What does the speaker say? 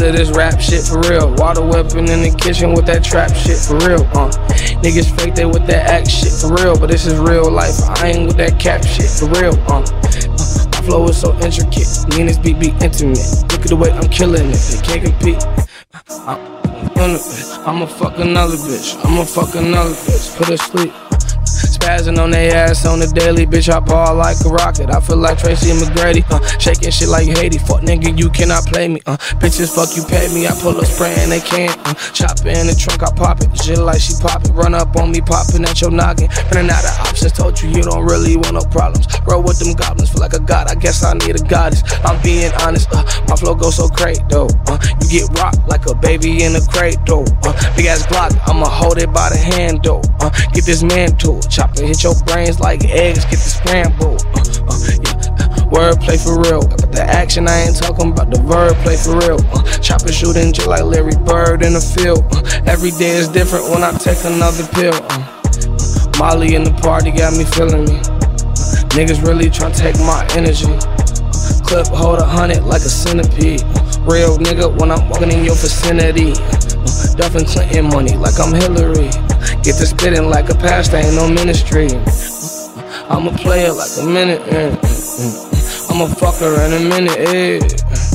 of this rap shit for real. Water weapon in the kitchen with that trap shit for real. Niggas fake they with that act shit for real, but this is real life. I ain't with that cap shit for real. My flow is so intricate, me and this beat be intimate. Look at the way I'm killing it, they can't compete. I'ma fuck another bitch, put her sleep. Spazzing on they ass on the daily, bitch, I ball like a rocket. I feel like Tracy McGrady, shaking shit like Haiti. Fuck nigga, you cannot play me, bitches, fuck you pay me. I pull up spray and they can't, chop it in the trunk, I pop it. Shit like she pop it, run up on me, popping at your noggin. Running out of options, told you don't really want no problems. Roll with them goblins, feel like a god, I guess I need a goddess. I'm being honest, my flow goes so great though. You get rocked like a baby in a crate though. Big ass Glock, I'ma hold it by the hand though. Get this man to it, chop it, hit your brains like eggs, get the scramble. Wordplay for real, but the action I ain't talking about the wordplay for real. Chopper shooting just like Larry Bird in the field. Every day is different when I take another pill. Molly in the party got me feeling me. Niggas really tryna take my energy. Clip hold 100 like a centipede. Real nigga when I'm walking in your vicinity. Duffin' Clinton money like I'm Hillary. Get to spitting like a pastor, ain't no ministry. I'm a player like a minute. I'm a fucker in a minute.